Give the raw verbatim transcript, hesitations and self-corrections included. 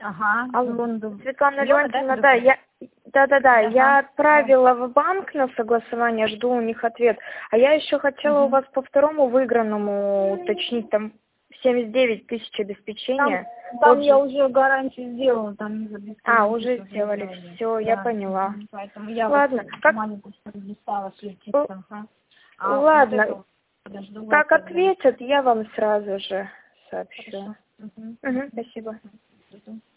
Ага, Алло, секунду. Светлана Лёва, Леонтьевна, да, да, я, да-да-да, ага. я отправила в банк на согласование, жду у них ответ. А я еще хотела Угу. у вас по второму выигранному уточнить, там семьдесят девять тысяч Там, обеспечения. там Вот я же- уже гарантию сделала, там за бесплатно А, уже уже сделали, сделали. все, я Да. поняла. Мгм. Поэтому я Ладно, вот как, маленькую листала с л- ага. А вот ладно, это вот подожду вас как тогда. ответят, я вам сразу же сообщу. Хорошо. Угу. Угу, спасибо. Угу.